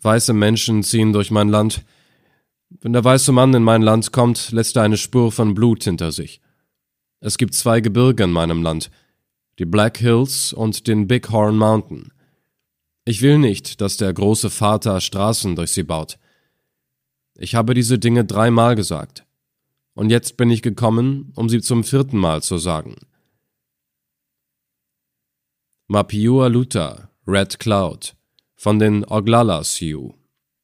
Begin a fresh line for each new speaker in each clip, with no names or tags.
Weiße Menschen ziehen durch mein Land. Wenn der weiße Mann in mein Land kommt, lässt er eine Spur von Blut hinter sich. Es gibt 2 Gebirge in meinem Land, die Black Hills und den Bighorn Mountain. Ich will nicht, dass der große Vater Straßen durch sie baut. Ich habe diese Dinge 3-mal gesagt. Und jetzt bin ich gekommen, um sie zum 4. Mal zu sagen. Mapiua-Luta, Red Cloud, von den Oglala Sioux.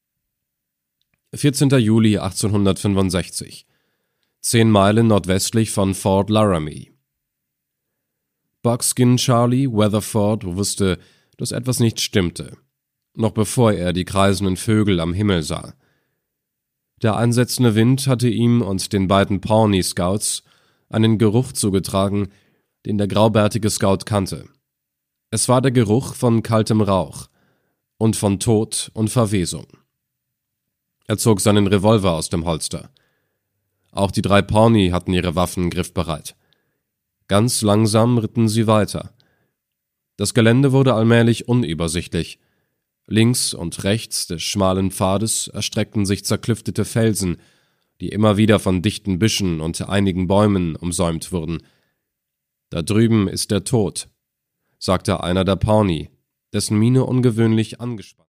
14. Juli 1865. 10 Meilen nordwestlich von Fort Laramie. Buckskin Charlie Weatherford wusste, dass etwas nicht stimmte, noch bevor er die kreisenden Vögel am Himmel sah. Der einsetzende Wind hatte ihm und den beiden Pawnee Scouts einen Geruch zugetragen, den der graubärtige Scout kannte. Es war der Geruch von kaltem Rauch und von Tod und Verwesung. Er zog seinen Revolver aus dem Holster. Auch die 3 Pawnee hatten ihre Waffen griffbereit. Ganz langsam ritten sie weiter. Das Gelände wurde allmählich unübersichtlich. Links und rechts des schmalen Pfades erstreckten sich zerklüftete Felsen, die immer wieder von dichten Büschen und einigen Bäumen umsäumt wurden. »Da drüben ist der Tod«, sagte einer der Pawnee, dessen Miene ungewöhnlich angespannt